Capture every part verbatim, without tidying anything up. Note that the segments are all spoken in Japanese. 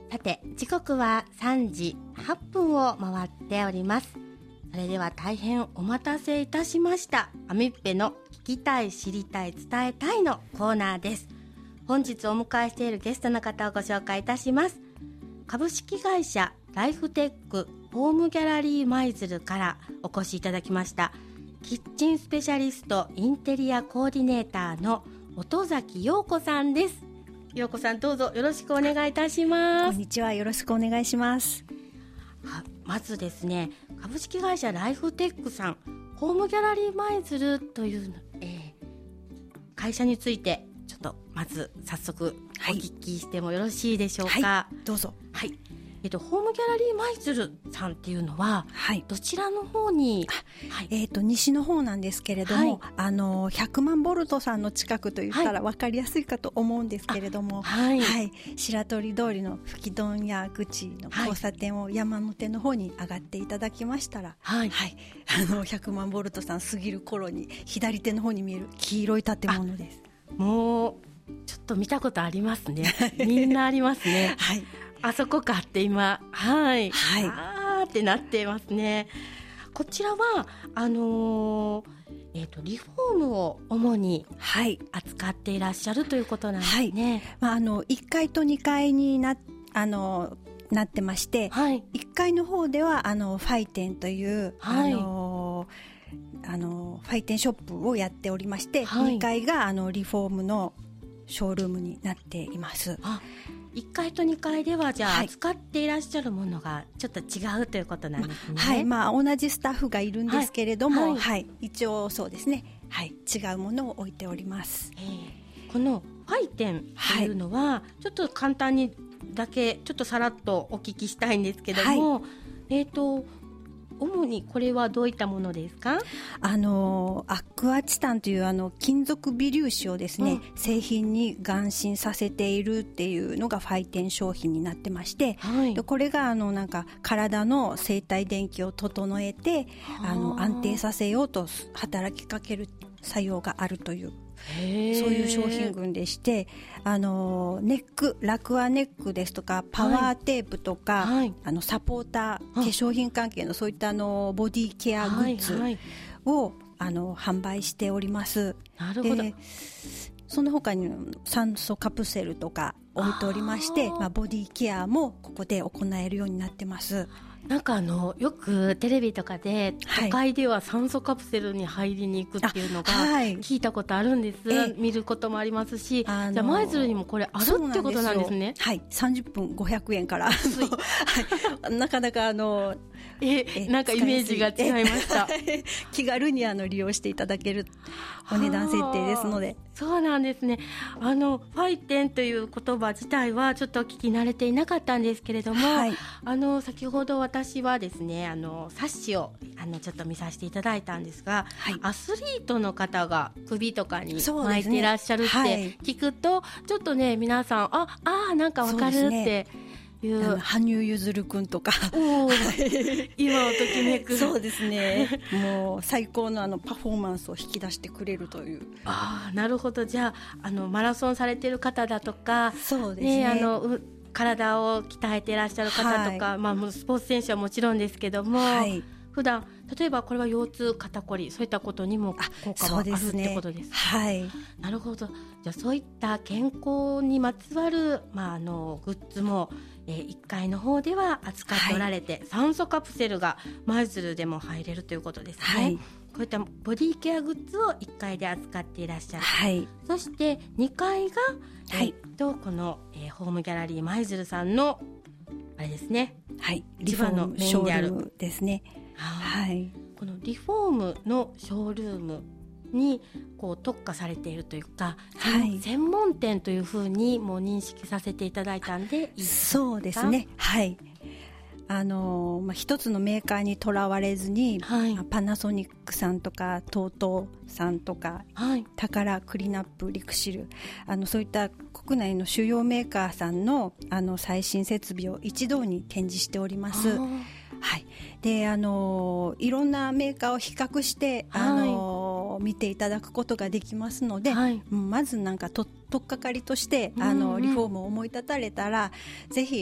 さて時刻はさんじはっぷんを回っております。それでは大変お待たせいたしました。アミッペの聞きたい知りたい伝えたいのコーナーです。本日お迎えしているゲストの方をご紹介いたします。株式会社ライフテックホームギャラリー舞鶴からお越しいただきましたキッチンスペシャリストインテリアコーディネーターの音崎陽子さんです。陽子さん、どうぞよろしくお願いいたします。 こんにちは、よろしくお願いします。 はまずですね、株式会社ライフテックさんホームギャラリー舞鶴という、えー、会社についてちょっとまず早速お聞きしてもよろしいでしょうか。 はいはい、どうぞ。 はい、えっと、ホームギャラリー舞鶴さんっていうのは、はい、どちらの方に、 はい、えー、と西の方なんですけれども、はい、あのひゃくまんボルトさんの近くといったら分かりやすいかと思うんですけれども、はいはい、白鳥通りの吹き問屋口の交差点を山手の方に上がっていただきましたら、はいはい、あのひゃくまんボルトさん過ぎる頃に左手の方に見える黄色い建物です。 もうちょっと見たことありますね。みんなありますね。はい、あそこかって今、はい、はい、あーってなってますね。こちらはあのーえー、とリフォームを主に扱っていらっしゃるということなんですね。はい、 まあ、あのいっかいとにかいにな、あのなってまして、はい、いっかいの方ではあのファイテンという、はい、あのあのファイテンショップをやっておりまして、はい、にかいがあのリフォームのショールームになっています。 あ、いっかいとにかいではじゃあ、はい、扱っていらっしゃるものがちょっと違うということなんですね。 ま、はい、まあ、同じスタッフがいるんですけれども、はいはい、一応そうですね、はい、違うものを置いております。 えー、このファイテンというのは、はい、ちょっと簡単にだけちょっとさらっとお聞きしたいんですけども、はい、えーと主にこれはどういったものですか？ あのアクアチタンというあの金属微粒子をですね、うん、製品に含浸させているっていうのがファイテン商品になってまして、はい、これがあのなんか体の生体電気を整えてあの安定させようと働きかける作用があるというそういう商品群でして、あのネックラクアネックですとかパワーテープとか、はい、あのサポーター化粧品関係のそういったあのボディケアグッズを、はいはい、あの販売しております。 なるほど。 でその他に酸素カプセルとか置いておりまして、まあ、ボディケアもここで行えるようになってます。 なんかあのよくテレビとかで都会では酸素カプセルに入りに行くっていうのが聞いたことあるんです、はい、見ることもありますし、あのー、じゃあ舞鶴にもこれあるってことなんですね。 はい、さんじゅっぷんごひゃくえんからはい、なかなかあのええなんかイメージが違いました気軽にあの利用していただけるお値段設定ですので。 そうなんですね。あのファイテンという言葉自体はちょっと聞き慣れていなかったんですけれども、はい、あの先ほど私はですねあの冊子をあのちょっと見させていただいたんですが、はい、アスリートの方が首とかに巻いていらっしゃるって聞くと、ね、はい、ちょっとね皆さんああなんかわかるっていう羽生結弦くんとか今をときめくそうですねもう最高のあのパフォーマンスを引き出してくれるという。 あ、なるほど。じゃあ、あのマラソンされてる方だとか、 そうですね、 ね、あの体を鍛えていらっしゃる方とか、はい、まあ、スポーツ選手はもちろんですけども、はい、普段例えばこれは腰痛肩こりそういったことにも効果があるってことですか？ はい、 なるほど。じゃあそういった健康にまつわる、まあ、あのグッズも、えー、いっかいの方では扱っておられて、はい、酸素カプセルが舞鶴でも入れるということですね。はい、こういったボディケアグッズをいっかいで扱っていらっしゃる、はい、そしてにかいが、はい、えー、とこの、えー、ホームギャラリー舞鶴さんのあれですね、 はい、リフォームショールームですね。はい、 このリフォームのショールームにこう特化されているというか、はい、専門店というふうにもう認識させていただいたんでいいですか？ そうですね、はい、あのまあ、一つのメーカーにとらわれずに、はい、パナソニックさんとか トートー さんとか、はい、タカラ、クリナップ、リクシル、あのそういった国内の主要メーカーさん の, あの最新設備を一堂に展示しております。はい、であのいろんなメーカーを比較して、はい、あの見ていただくことができますので、はい、まずなんかと取っかかりとしてあのリフォームを思い立たれたらぜひ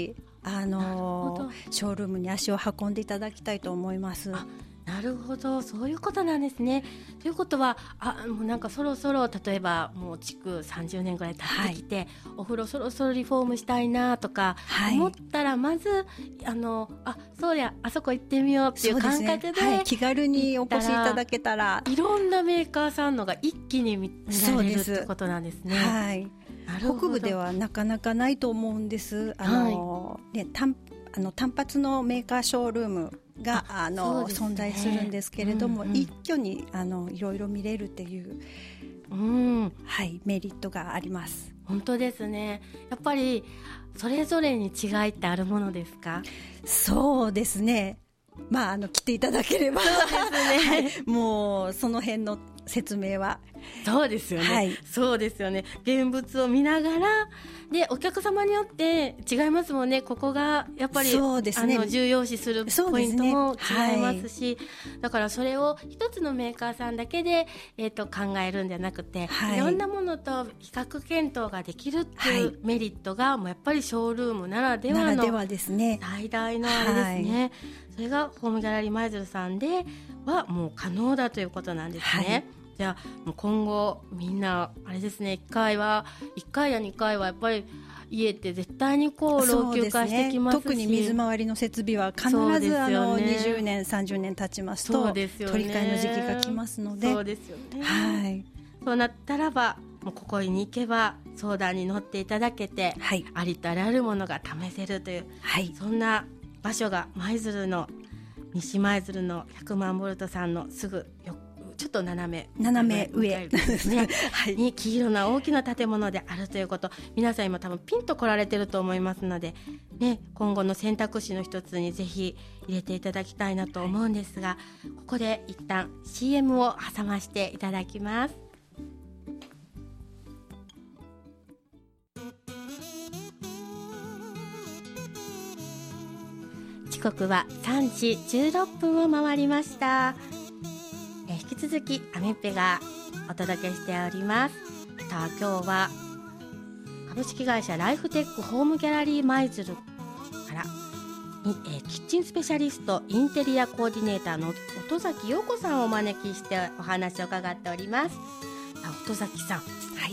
あのショールームに足を運んでいただきたいと思います。 あ、なるほど、そういうことなんですね。ということは、あ、もうなんかそろそろ例えばもう築さんじゅうねんぐらい経ってきて、はい、お風呂そろそろリフォームしたいなとか思ったら、まず、はい、あのあそうやあそこ行ってみようっていう感覚で、 ね、はい、気軽にお越しいただけたらいろんなメーカーさんのが一気に見られるってことなんですね。 はい、北部ではなかなかないと思うんです。あの、はいね、単あの単発のメーカーショールームがあの、ね、存在するんですけれども、うんうん、一挙にあのいろいろ見れるっていう、うんはい、メリットがあります。 本当ですね。やっぱりそれぞれに違いってあるものですか？ そうですね、まあ、あの来ていただければそうですね、はい、 もうその辺の説明はそうですよね、はい、そうですよね。現物を見ながらでお客様によって違いますもんね。ここがやっぱりそうです、ね、あの重要視するポイントも違いますし、ねはい、だからそれを一つのメーカーさんだけで、えー、と考えるんじゃなくて、はい、いろんなものと比較検討ができるっていうメリットが、はい、もうやっぱりショールームならではの最大のあれですね、はい、それがホームギャラリー舞鶴さんではもう可能だということなんですね、はい。じゃあもう今後みんなあれですね、いっかいはいっかいやにかいはやっぱり家って絶対にこう老朽化してきますし、 そうですね、特に水回りの設備は必ず、ね、あのにじゅうねんさんじゅうねん経ちますと取り替えの時期が来ますので、 そうですよね、 はい、 そうなったらばもうここに行けば相談に乗っていただけて、はい、ありとあらゆるものが試せるという、はい、そんな場所が舞鶴の西舞鶴のひゃくまんボルトさんのすぐ横ちょっと斜め斜め上ですね、 はい、に黄色な大きな建物であるということ、皆さん今多分ピンと来られてると思いますので、ね、今後の選択肢の一つにぜひ入れていただきたいなと思うんですが、はい、ここで一旦 シーエム を挟ませていただきます。時刻はさんじじゅうろっぷんを回りました。引き続きアミッペがお届けしております。さあ今日は株式会社ライフテックホームギャラリー舞鶴から、えー、キッチンスペシャリストインテリアコーディネーターの音崎陽子さんをお招きしてお話を伺っております。さあ音崎さん、はい、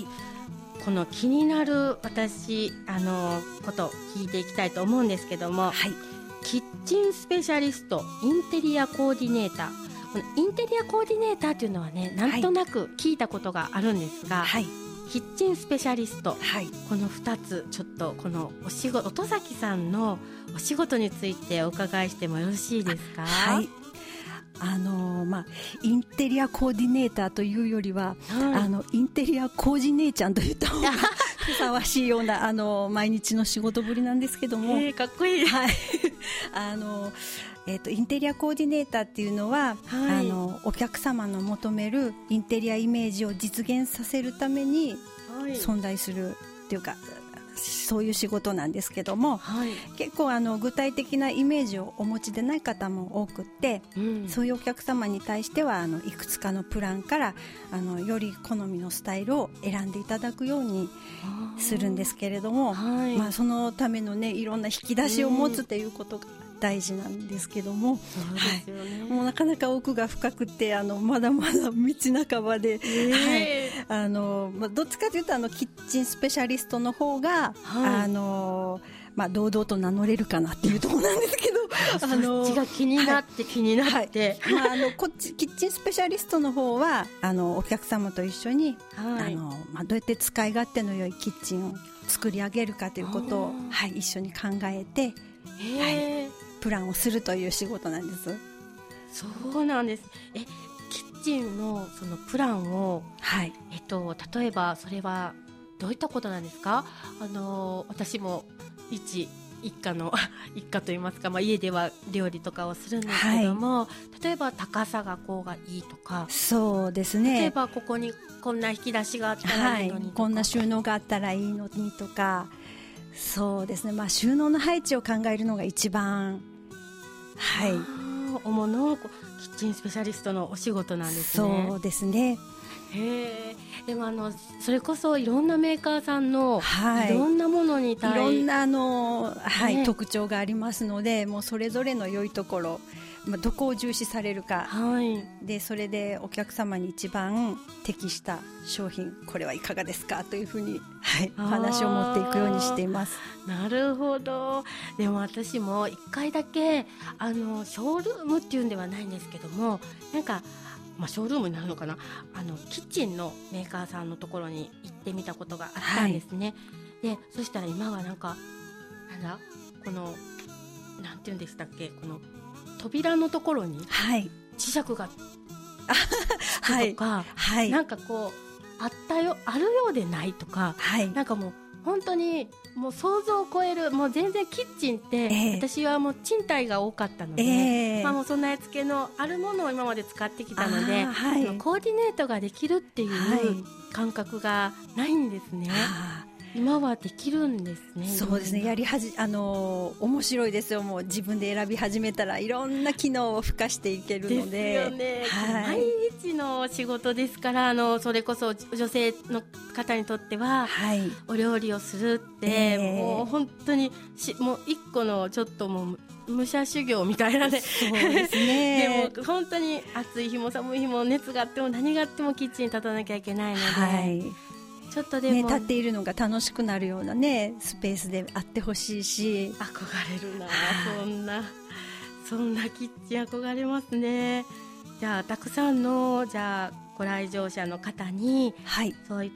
この気になる私あのことを聞いていきたいと思うんですけども、はい、キッチンスペシャリストインテリアコーディネーター、インテリアコーディネーターというのはね、なんとなく聞いたことがあるんですが、はい、キッチンスペシャリスト、はい、このふたつちょっとこのお仕事、音崎さんのお仕事についてお伺いしてもよろしいですか？ はい、あのーまあ、インテリアコーディネーターというよりは、はい、あのインテリアコーディネーちゃんと言った方がふさわしいようなあの毎日の仕事ぶりなんですけども、 えー、かっこいい、 はい、あのえー、とインテリアコーディネーターっていうのは、はい、あのお客様の求めるインテリアイメージを実現させるために存在するっていうか、そういう仕事なんですけども、はい、結構あの具体的なイメージをお持ちでない方も多くって、うん、そういうお客様に対してはあのいくつかのプランからあのより好みのスタイルを選んでいただくようにするんですけれども、はいまあ、そのためのねいろんな引き出しを持つということが大事なんですけども、 そうですよね、 はい、もうなかなか奥が深くてあのまだまだ道半ばで、えーはいあのまあ、どっちかというとあのキッチンスペシャリストの方が、はいあのまあ、堂々と名乗れるかなっていうところなんですけどあのそっちが気になって気になって、 はいはいまあ、あのこっちキッチンスペシャリストの方はあのお客様と一緒に、はいあのまあ、どうやって使い勝手の良いキッチンを作り上げるかということを、はい、一緒に考えて、はいプランをするという仕事なんです。 そうなんです。えキッチンのそのプランを、はいえっと、例えばそれはどういったことなんですか？あの私も一一家の一家といいますか、まあ、家では料理とかをするんですけども、はい、例えば高さがこうがいいとか、 そうですね、 例えばここにこんな引き出しがあったらいいのにとか、 はい、こんな収納があったらいいのにとか、そうですね、まあ、収納の配置を考えるのが一番はい、 主のキッチンスペシャリストのお仕事なんですね。 そうですね。 へー。でもあのそれこそいろんなメーカーさんの、はい、いろんなものに対いろんなあの、はいね、 特徴がありますので、もうそれぞれの良いところ、まあ、どこを重視されるか、はい、でそれでお客様に一番適した商品、これはいかがですかというふうに、はい、お話を持っていくようにしています。 なるほど。でも私も一回だけあのショールームっていうんではないんですけども、なんか、まあ、ショールームになるのかな、あのキッチンのメーカーさんのところに行ってみたことがあったんですね、はい、でそしたら今はなんかなんだこのなんていうんでしたっけ、この扉のところに磁石がつくとか、はい、なんかこうあったよあるようでないとか、はい、なんかもう本当にもう想像を超える、もう全然キッチンって、えー、私はもう賃貸が多かったので、えーまあ、もう備え付けのあるものを今まで使ってきたので、はい、コーディネートができるっていう感覚がないんですね、はい、今はできるんですね。 そうですね、やりはじあのー、面白いですよ。もう自分で選び始めたらいろんな機能を付加していけるので、 ですよね、はい、毎日の仕事ですから、あのそれこそ女性の方にとっては、はい、お料理をするって、えー、もう本当にしもう一個のちょっともう武者修行みたいなね。 そうですねでも本当に暑い日も寒い日も熱があっても何があってもキッチンに立たなきゃいけないので、はいちょっとでも、ね、 立っているのが楽しくなるような、ね、スペースであってほしいし、 憧れるなそんなそんなキッチン憧れますね。じゃあたくさんのじゃあご来場者の方に、はい、そういった、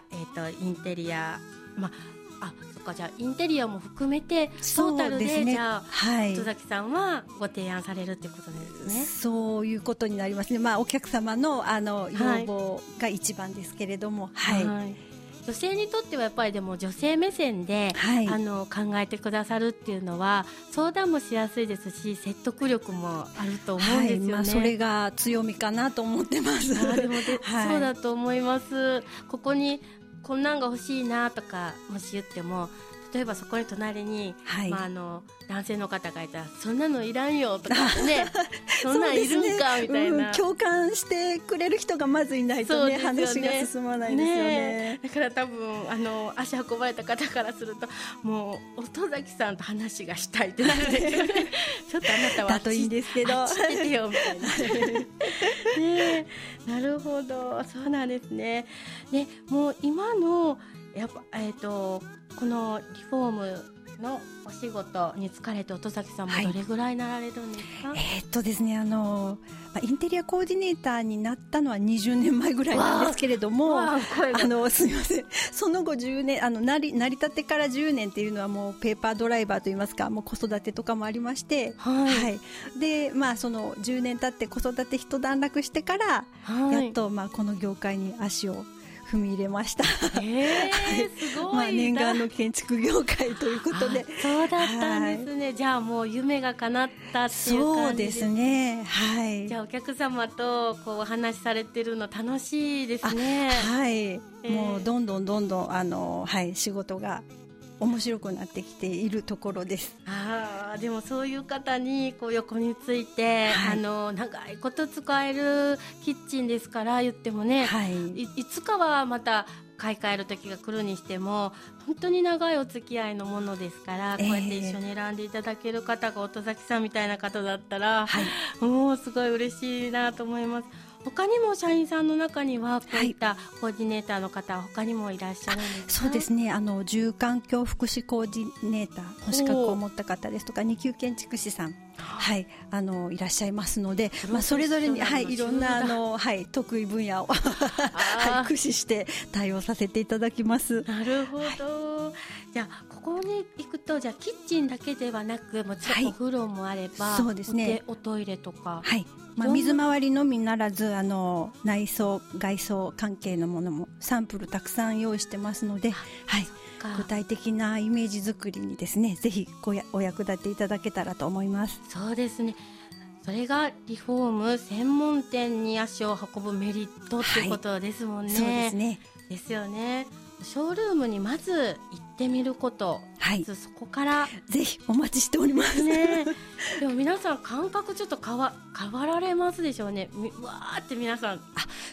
えー、とインテリア、まあそっかじゃあインテリアも含めてトータル で, で、ね、じゃあ、はい、戸崎さんはご提案されるということですね。 そういうことになりますね、まあ、お客様 の, あの要望が一番ですけれども、はいはいはい女性にとってはやっぱりでも女性目線で、はい、あの考えてくださるっていうのは相談もしやすいですし説得力もあると思うんですよね、はいまあ、 それが強みかなと思ってます。 あでもで、はい、そうだと思います。ここにこんなんが欲しいなとかもし言っても、例えばそこに隣に、はいまあ、あの男性の方がいたらそんなのいらんよとかねそんなんいるんか、ね、みたいな、 うん、共感してくれる人がまずいないと、ねね、話が進まないですよ ね, ねだから多分あの足運ばれた方からするともう音崎さんと話がしたいってなるんですよねちょっとあなたはだといいんですけどあっち行っててよみたいなねなるほどそうなんですね。でもう今のやっぱ、えーと、このリフォームのお仕事に疲れて音崎さんもどれぐらいなられるんですか？ はい、えーっとですねあのインテリアコーディネーターになったのはにじゅうねんまえぐらいなんですけれども、あのすみませんその後じゅうねんあの成り、成り立てからじゅうねんっていうのはもうペーパードライバーといいますか、もう子育てとかもありまして、はいはい、でまあそのじゅうねん経って子育て一段落してから、はい、やっとまあこの業界に足を踏み入れました。 えー、すごい、まあ、 念願の建築業界ということで。 そうだったんですね、はい、じゃあもう夢が叶ったっていう感じです。 そうですね、はい、 じゃあお客様とこうお話しされてるの楽しいですね。 はい、えー、もうどんどんどんどんあの、はい、仕事が面白くなってきているところです。 あでもそういう方にこう横について、はい、あの長いこと使えるキッチンですから言ってもね、はい、い, いつかはまた買い替える時が来るにしても本当に長いお付き合いのものですから、えー、こうやって一緒に選んでいただける方が音崎さんみたいな方だったら、はい、もうすごい嬉しいなと思います。他にも社員さんの中にはこういったコーディネーターの方は他にもいらっしゃるんですか？ そうですね、あの住環境福祉コーディネーターの資格を持った方ですとかに級建築士さん、はい、あのいらっしゃいますので、まあ、それぞれに、はい、いろんなあの、はい、得意分野を、はい、駆使して対応させていただきます。 なるほど、はい、じゃあここに行くとじゃあキッチンだけではなくもちろんお風呂もあれば、はい、そうですね、おトイレとか、 はい、まあ、水回りのみならずあの内装外装関係のものもサンプルたくさん用意してますので、はい、具体的なイメージ作りにですねぜひごやお役立ていただけたらと思います。 そうですね、それがリフォーム専門店に足を運ぶメリットっていうことですもんね、はい、 そうですね。 ですよね。ショールームにまず行ってみること、はい、そこからぜひお待ちしておりますね。でも皆さん感覚ちょっと変わ、変わられますでしょうね。わーって皆さんあ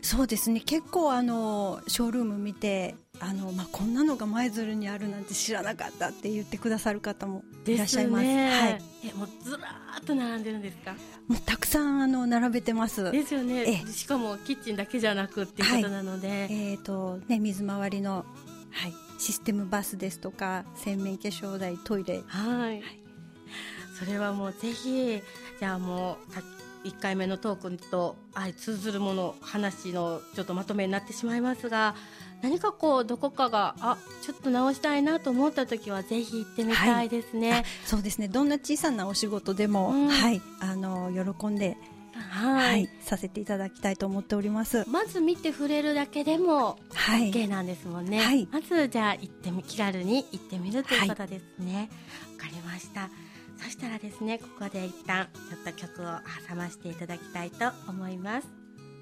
そうですね、結構あのショールーム見てあの、まあ、こんなのが舞鶴にあるなんて知らなかったって言ってくださる方もいらっしゃいます。 ですね、 はい、 えもうずらーっと並んでるんですか？ もうたくさんあの並べてます。 ですよね。しかもキッチンだけじゃなくっていうことなので、はい、 えーとね、水回りの、はい、システムバスですとか洗面化粧台、トイレ、 はい、はい、それはもうぜひ、じゃあもうさいっかいめのトークと相通ずるもの話のちょっとまとめになってしまいますが、何かこうどこかがあちょっと直したいなと思った時はぜひ行ってみたいですね。 はい、そうですね、どんな小さなお仕事でも、うん、はい、あの喜んで、はいはい、させていただきたいと思っております。 まず見て触れるだけでも OK なんですもんね。はい、まずじゃあ行ってみ気軽に行ってみるということですね。わ、はい、かりました。そしたらですね、ここで一旦ちょっと曲を挟ませていただきたいと思います。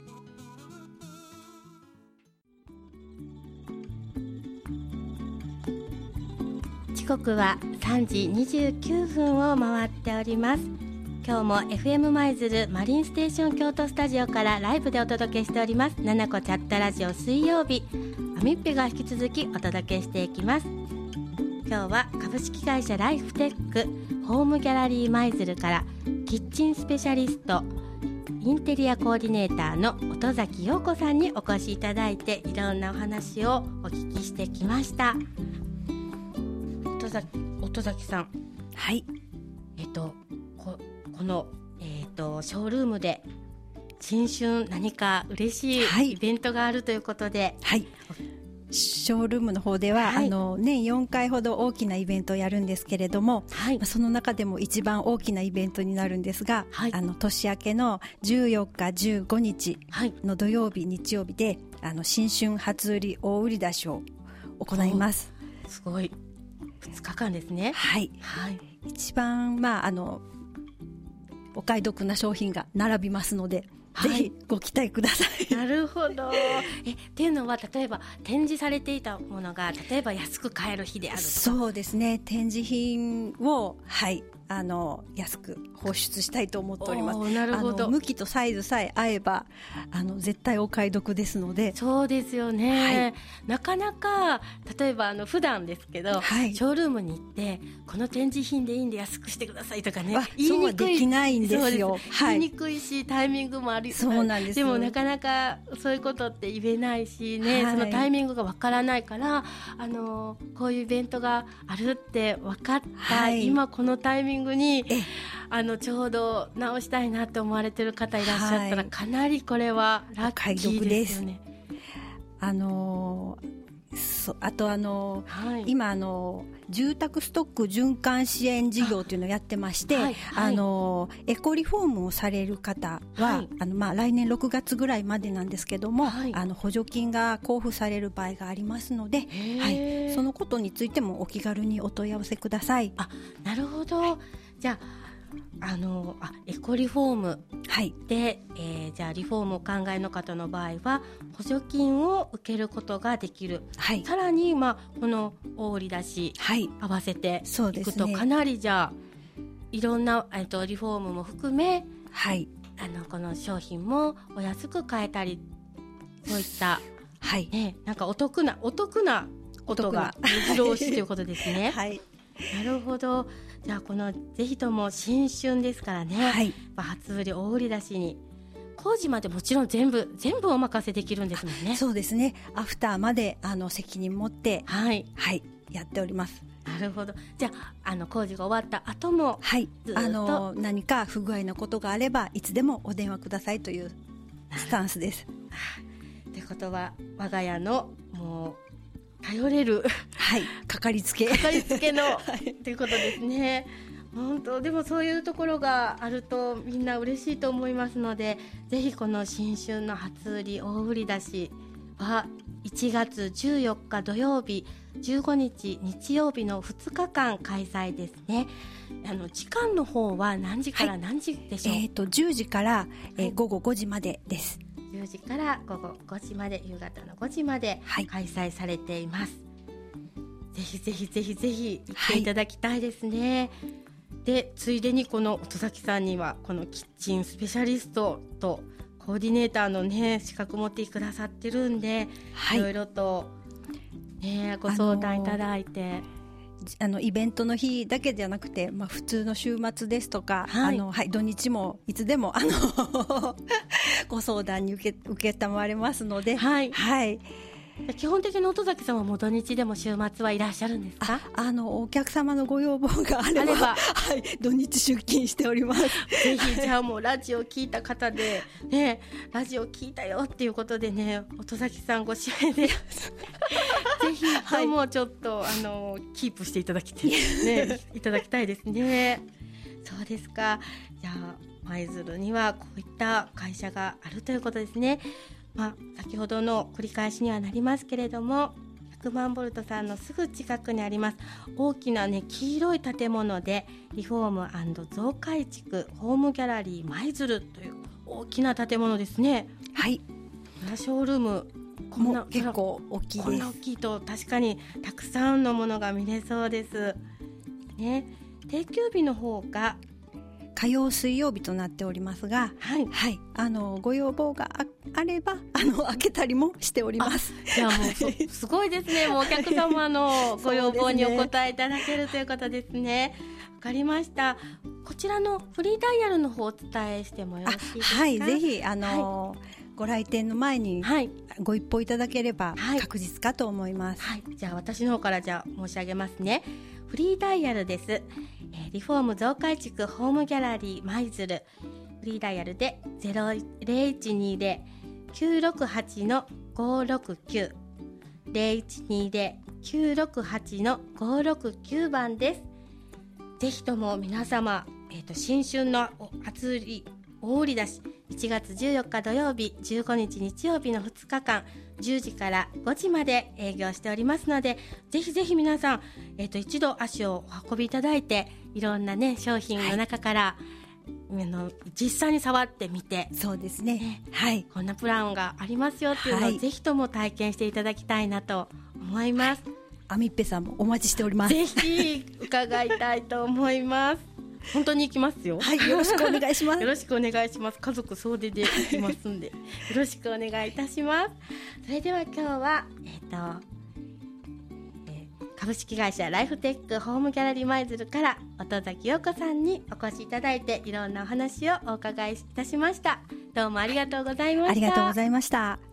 時刻はさんじにじゅうきゅうふんを回っております。今日も エフエム 舞鶴マリンステーション京都スタジオからライブでお届けしておりますななこチャットラジオ水曜日、アミッペが引き続きお届けしていきます。今日は株式会社ライフテックホームギャラリー舞鶴からキッチンスペシャリストインテリアコーディネーターの音崎陽子さんにお越しいただいて、いろんなお話をお聞きしてきました。音崎、音崎さん、 はい、 えっとこ, この、えっとショールームで新春何か嬉しいイベントがあるということで、 はい、ショールームの方では、はい、あの年よんかいほど大きなイベントをやるんですけれども、はい、その中でも一番大きなイベントになるんですが、はい、あの年明けのじゅうよっかじゅうごにちの土曜日、日曜日であの新春初売り大売り出しを行います。 すごい、ふつかかんですね。 はい、はい、一番、まあ、あのお買い得な商品が並びますので、はい、ぜひご期待ください。 なるほど。えっていうのは、例えば展示されていたものが例えば安く買える日であるとか。 そうですね、展示品を、はい、あの安く放出したいと思っております。 なるほど。 あの向きとサイズさえ合えばあの絶対お買い得ですので。 そうですよね、はい、なかなか例えばあの普段ですけど、はい、ショールームに行ってこの展示品でいいんで安くしてくださいとかね、 言いにくい、そうできないんですよ。 です、はい、言いにくいしタイミングもあり、 そうなんです。 でもなかなかそういうことって言えないしね、はい、そのタイミングがわからないから、あのこういうイベントがあるって分かった、はい、今このタイミングにあのちょうど直したいなって思われてる方いらっしゃったら、はい、かなりこれはラッキーですよね。 あのそあとあの、はい、今あの住宅ストック循環支援事業というのをやってまして、あ、はいはい、あのエコリフォームをされる方は、はい、あのまあ、来年ろくがつぐらいまでなんですけども、はい、あの補助金が交付される場合がありますので、はい、そのことについてもお気軽にお問い合わせください。 あ、なるほど、はい、じゃああのあエコリフォームで、はい、えー、じゃあリフォームを考えの方の場合は補助金を受けることができる、はい、さらに、まあ、この大売り出し、はい、合わせていくとかなりじゃあいろんな、えー、とリフォームも含め、はい、あのこの商品もお安く買えたり、そういった、はいね、なんかお得なお得なことが目白押しということですね。はい、なるほど。じゃあこのぜひとも新春ですからね、はい、初売り大売り出しに工事までもちろん全部全部お任せできるんですもんね。 そうですね、アフターまであの責任持って、はいはい、やっております。 なるほど。じゃあ、あの工事が終わった後も、はい、ずっとあの何か不具合のことがあればいつでもお電話くださいというスタンスです。 ということは我が家のもう頼れる、 はい、かかりつけかかりつけの、はい、ということですね。本当でもそういうところがあるとみんな嬉しいと思いますので、ぜひこの新春の初売り大売り出しはいちがつじゅうよっか土曜日、じゅうごにち日曜日のふつかかん開催ですね。あの時間の方は何時から何時でしょう？はい、 えーと、じゅうじから、えー、午後ごじまでです。 じゅうじから午後ごじまで、夕方のごじまで開催されています。はい、ぜひぜひぜひぜひ行っていただきたいですね。はい、でついでにこの音崎さんにはこのキッチンスペシャリストとコーディネーターのね資格持ってくださってるんで、はい、いろいろと、ね、ご相談いただいて、 あのイベントの日だけじゃなくて、まあ、普通の週末ですとか、はい、あのはい、土日もいつでもあのご相談に受け、受けたまれますので、 はい、 はい、 基本的に音崎さんはもう土日でも週末はいらっしゃるんですか？ ああのお客様のご要望があれば、あればはい、土日出勤しております。 ぜひじゃあもうラジオ聞いた方で、ね、ラジオ聞いたよっていうことでね、音崎さんご指名でぜひともちょっと、はい、あのキープしていただきたい、ね、いただきたいですね。そうですか。じゃあ舞鶴にはこういった会社があるということですね。まあ、先ほどの繰り返しにはなりますけれども、ひゃくまんボルトさんのすぐ近くにあります大きな、ね、黄色い建物でリフォーム&増改築ホームギャラリー舞鶴という大きな建物ですね。 はい、 ショールームこんな結構大きいです。 こんな大きいと確かにたくさんのものが見れそうです、ね、定休日の方が火曜水曜日となっておりますが、はいはい、あのご要望が あ, あればあの開けたりもしております。 いやもうすごいですね。もうお客様のご要望にお答えいただけるということですね。わかりました。こちらのフリーダイヤルの方をお伝えしてもよろしいですか？ はい、ぜひあの、はい、ご来店の前にご一報いただければ確実かと思います。 はいはい、じゃあ私の方からじゃあ申し上げますね。フリーダイヤルです、えー、リフォーム増改築ホームギャラリー舞鶴、フリーダイヤルで ゼロいちにゼロ きゅうろくはち ごろくきゅう ゼロいちにゼロ きゅうろくはち ごろくきゅう 番です。ぜひとも皆様、えー、と新春の暑い大売り出しいちがつじゅうよっか土曜日じゅうごにち日曜日のふつかかんじゅうじからごじまで営業しておりますので、ぜひぜひ皆さん、えー、と一度足をお運びいただいていろんな、ね、商品の中から、はい、あの実際に触ってみて、 そうですね、はい、 こんなプランがありますよっていうのを、はい、ぜひとも体験していただきたいなと思います。はい、 アミッペさんもお待ちしております。 ぜひ伺いたいと思います。本当に行きますよ。 はい、よろしくお願いします。 よろしくお願いします。家族総出で行きますんでよろしくお願いいたします。それでは今日は、えーとえー、株式会社ライフテックホームギャラリー舞鶴から音崎陽子さんにお越しいただいていろんなお話をお伺いいたしました。どうもありがとうございました。 ありがとうございました。